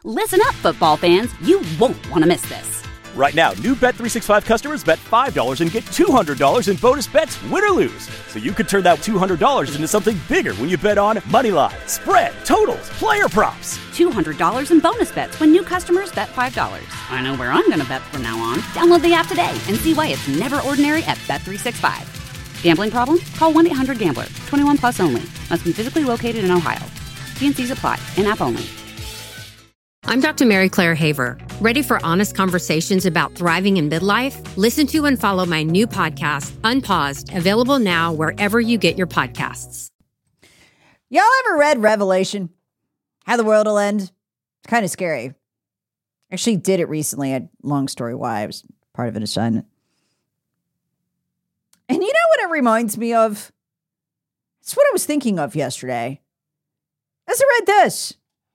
Listen up, football fans. You won't want to miss this. Right now, new Bet365 customers bet $5 and get $200 in bonus bets, win or lose. So you could turn that $200 into something bigger when you bet on moneyline, spread, totals, player props. $200 in bonus bets when new customers bet $5. I know where I'm going to bet from now on. Download the app today and see why it's never ordinary at Bet365. Gambling problem? Call 1-800-GAMBLER. 21 plus only. Must be physically located in Ohio. T&Cs apply. In-app only. I'm Dr. Mary Claire Haver. Ready for honest conversations about thriving in midlife? Listen to and follow my new podcast, Unpaused, available now wherever you get your podcasts. Y'all ever read Revelation? How the world will end? It's kind of scary. Actually did it recently. Long story why. It was part of an assignment. And you know what it reminds me of? It's what I was thinking of yesterday. As I read this.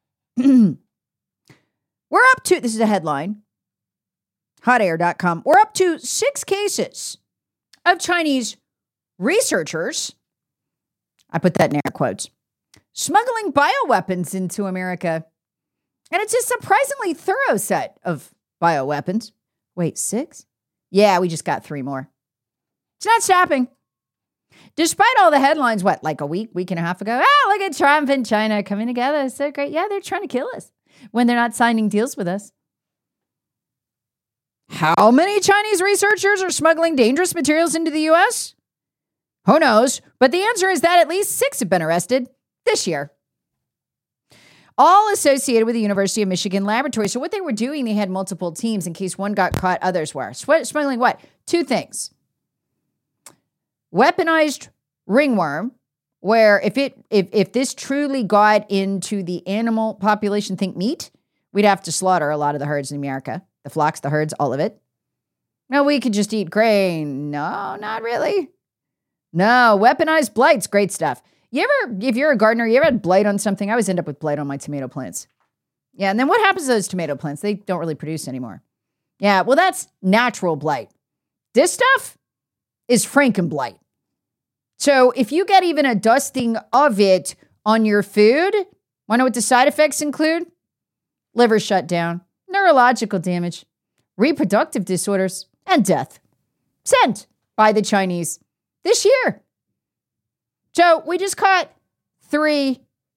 We're up to, this is a headline, hotair.com. We're up to 6 cases of Chinese researchers, I put that in air quotes, smuggling bioweapons into America. And it's a surprisingly thorough set of bioweapons. Wait, 6? Yeah, we just got 3 more. It's not stopping. Despite all the headlines, like a week and a half ago, look at Trump and China coming together. It's so great. Yeah, they're trying to kill us when they're not signing deals with us. How many Chinese researchers are smuggling dangerous materials into the U.S.? Who knows? But the answer is that at least 6 have been arrested this year. All associated with the University of Michigan laboratory. So what they were doing, they had multiple teams in case one got caught, others were. Smuggling what? 2 things. Weaponized ringworm, where if this truly got into the animal population, think meat, we'd have to slaughter a lot of the herds in America. The flocks, the herds, all of it. No, we could just eat grain. No, not really. No, weaponized blights, great stuff. You ever, if you're a gardener, you ever had blight on something? I always end up with blight on my tomato plants. Yeah, and then what happens to those tomato plants? They don't really produce anymore. Yeah, well, that's natural blight. This stuff is Frankenblight. So if you get even a dusting of it on your food, want to know what the side effects include? Liver shutdown, neurological damage, reproductive disorders, and death. Sent by the Chinese this year. So we just caught 3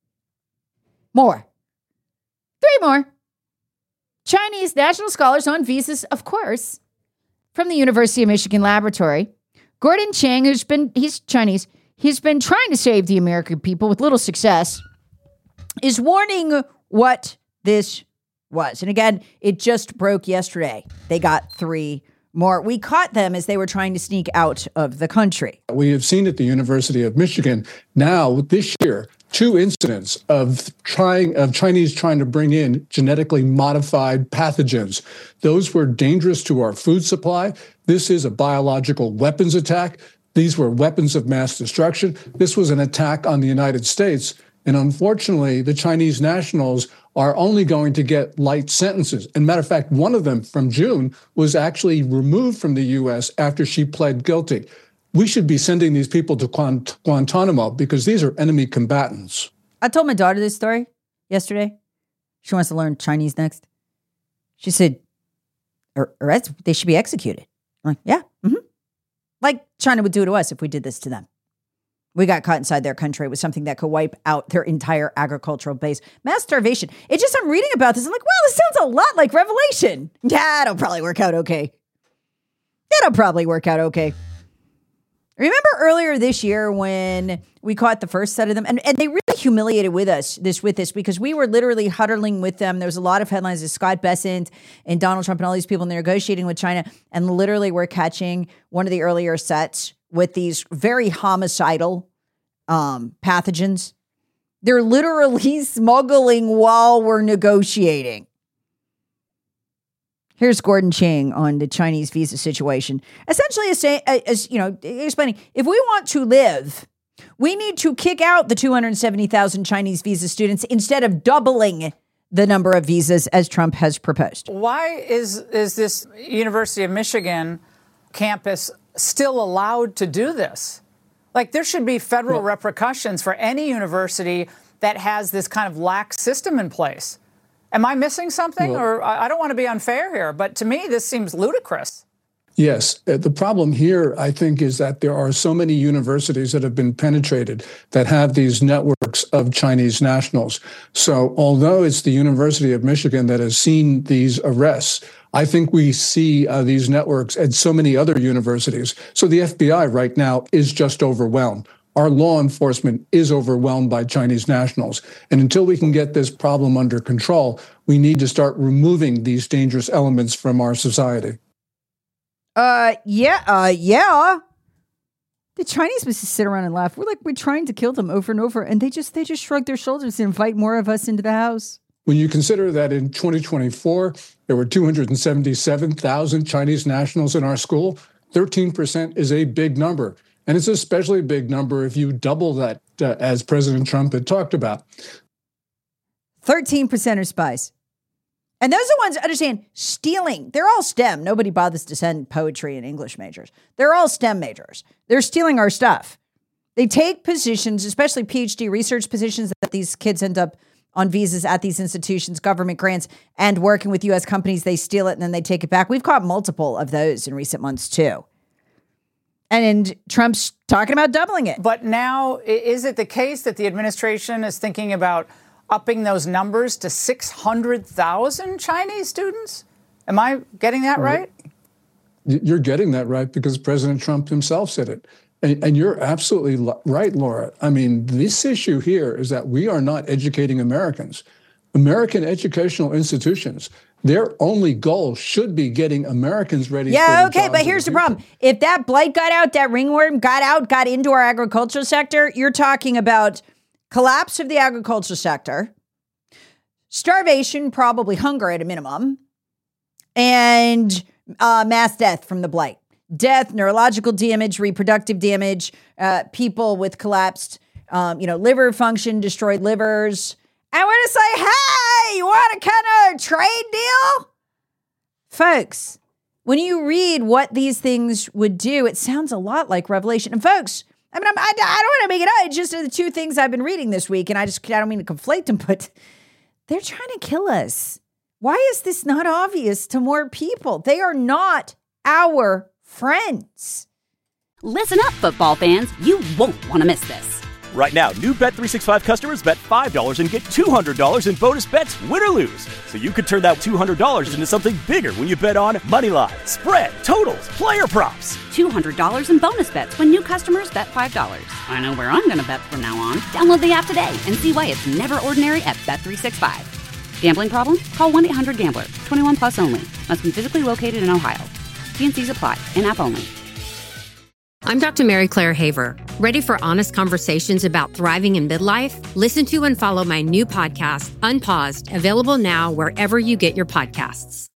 more. 3 more. Chinese national scholars on visas, of course, from the University of Michigan laboratory. Gordon Chang, he's Chinese, he's been trying to save the American people with little success, is warning what this was. And again, it just broke yesterday. They got 3 more. We caught them as they were trying to sneak out of the country. We have seen at the University of Michigan now this year 2 incidents of Chinese trying to bring in genetically modified pathogens. Those were dangerous to our food supply. This is a biological weapons attack. These were weapons of mass destruction. This was an attack on the United States. And unfortunately, the Chinese nationals are only going to get light sentences. And matter of fact, one of them from June was actually removed from the U.S. after she pled guilty. We should be sending these people to Guantanamo because these are enemy combatants. I told my daughter this story yesterday. She wants to learn Chinese next. She said, they should be executed. I'm like, yeah. Mm-hmm. Like China would do to us if we did this to them. We got caught inside their country. It was something that could wipe out their entire agricultural base. Mass starvation. It's just, I'm reading about this. I'm like, well, this sounds a lot like Revelation. Yeah, it'll probably work out okay. Remember earlier this year when we caught the first set of them? And they really humiliated with us because we were literally huddling with them. There was a lot of headlines of Scott Bessent and Donald Trump and all these people negotiating with China. And literally we're catching one of the earlier sets with these very homicidal pathogens. They're literally smuggling while we're negotiating. Here's Gordon Chang on the Chinese visa situation. Essentially, explaining, if we want to live, we need to kick out the 270,000 Chinese visa students instead of doubling the number of visas as Trump has proposed. Why is this University of Michigan campus still allowed to do this? Like, there should be federal repercussions for any university that has this kind of lax system in place. Am I missing something? Or I don't want to be unfair here, but to me, this seems ludicrous. Yes. The problem here, I think, is that there are so many universities that have been penetrated that have these networks of Chinese nationals. So although it's the University of Michigan that has seen these arrests, I think we see these networks at so many other universities. So the FBI right now is just overwhelmed. Our law enforcement is overwhelmed by Chinese nationals. And until we can get this problem under control, we need to start removing these dangerous elements from our society. Yeah. The Chinese must sit around and laugh. We're trying to kill them over and over, and they just shrug their shoulders and invite more of us into the house. When you consider that in 2024, there were 277,000 Chinese nationals in our school, 13% is a big number. And it's an especially big number if you double that, as President Trump had talked about. 13% are spies. And those are the ones, understand, stealing. They're all STEM. Nobody bothers to send poetry and English majors. They're all STEM majors. They're stealing our stuff. They take positions, especially PhD research positions, that these kids end up on visas at these institutions, government grants, and working with U.S. companies. They steal it and then they take it back. We've caught multiple of those in recent months, too. And Trump's talking about doubling it. But now, is it the case that the administration is thinking about upping those numbers to 600,000 Chinese students? Am I getting that right? You're getting that right because President Trump himself said it. And you're absolutely right, Laura. I mean, this issue here is that we are not educating Americans. American educational institutions, their only goal should be getting Americans ready for the okay, but here's the problem. If that blight got out, that ringworm got into our agricultural sector, you're talking about collapse of the agricultural sector, starvation, probably hunger at a minimum, and mass death from the blight. Death, neurological damage, reproductive damage, people with collapsed, liver function, destroyed livers. I want to say, hey, you want a kind of trade deal? Folks, when you read what these things would do, it sounds a lot like Revelation. And folks, I don't want to make it up. It's just the two things I've been reading this week, and I don't mean to conflate them, but they're trying to kill us. Why is this not obvious to more people? They are not our friends. Listen up, football fans. You won't want to miss this. Right now, new Bet365 customers bet $5 and get $200 in bonus bets, win or lose. So you could turn that $200 into something bigger when you bet on money line, spread, totals, player props. $200 in bonus bets when new customers bet $5. I know where I'm going to bet from now on. Download the app today and see why it's never ordinary at Bet365. Gambling problem? Call 1-800-GAMBLER. 21 plus only. Must be physically located in Ohio. T&Cs apply. In-app only. I'm Dr. Mary Claire Haver. Ready for honest conversations about thriving in midlife? Listen to and follow my new podcast, Unpaused, available now wherever you get your podcasts.